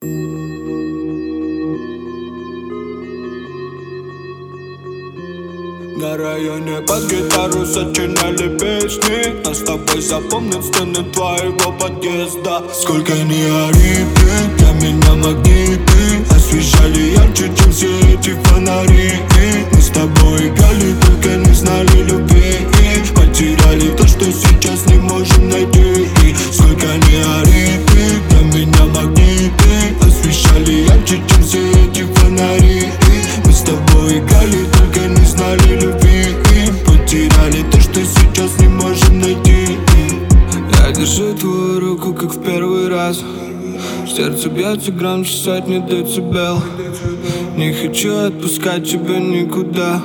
На районе под гитару сочиняли песни, а с тобой запомнят стены твоего подъезда. Сколько ни ори ты, для меня магниты освещали ярче, чем все эти фонари. Мы с тобой играли, только не знали любви, потеряли то, что сейчас не можем найти. Сколько ни ори ты, для меня магниты освещали ярче, чем все эти фонари. Мы с тобой играли, только не знали любви, потеряли то, что сейчас не можем найти. Я держу твою руку, как в первый раз. Сердце бьется громче сотни децибел. Не хочу отпускать тебя никуда,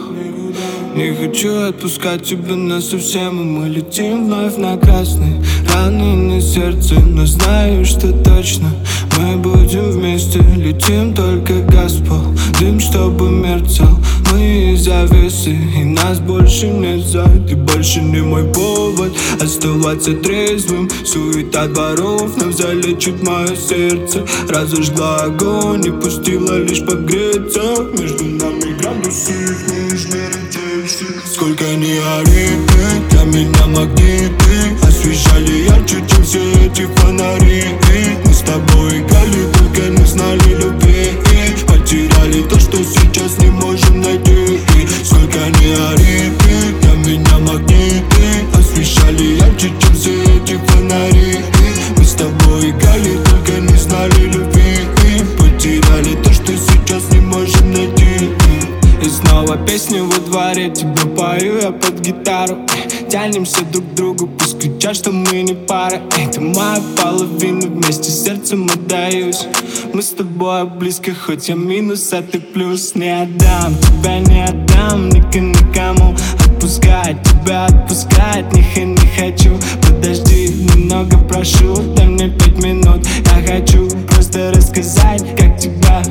не хочу отпускать тебя насовсем. И мы летим вновь на красный, раны на сердце. Но знаю, что точно мы будем вместе. Летим только Господ, дым, чтобы мерцал. Мы завесы, и нас больше нет. Ты больше не мой повод оставаться трезвым. Суета дворов нам залечит мое сердце. Разожгла огонь и пустила лишь погреться. Между нами градусы не измерить. Сколько ни ори ты, для меня магниты освещали ярче, чем все эти фонари. Мы с тобой играли, только не знали любви, потеряли то, что сейчас не можем найти. Сколько ни ори ты, для меня магниты освещали ярче, чем все эти фонари. Мы с тобой играли, только не знали любви, потеряли то, что сейчас не можем найти. И снова песни во дворе, тебе пою я под гитару. Тянемся друг к другу, пусть кричат, что мы не пара. Ты моя половина, вместе с сердцем отдаюсь. Мы с тобой близко, хоть я минус, а ты плюс. Не отдам, тебя не отдам никому. Отпускать тебя, отпускать не хочу. Подожди, немного прошу, дай мне 5 минут. Я хочу просто рассказать, как тебя.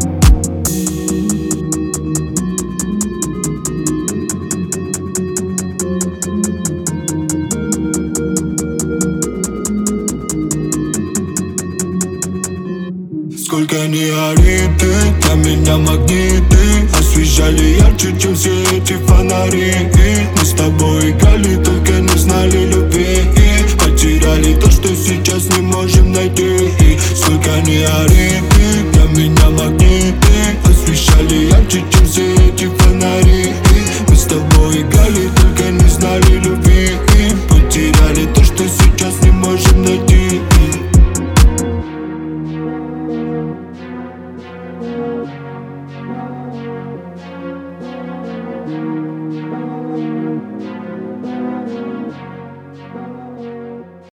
Сколько ни ори ты, для меня магниты освещали ярче, чем все эти фонари. Мы с тобой играли, только не знали любви, потеряли то, что сейчас не можем найти. Сколько ни ори ты, для меня магниты освещали ярче, чем все эти фонари. Мы с тобой играли, только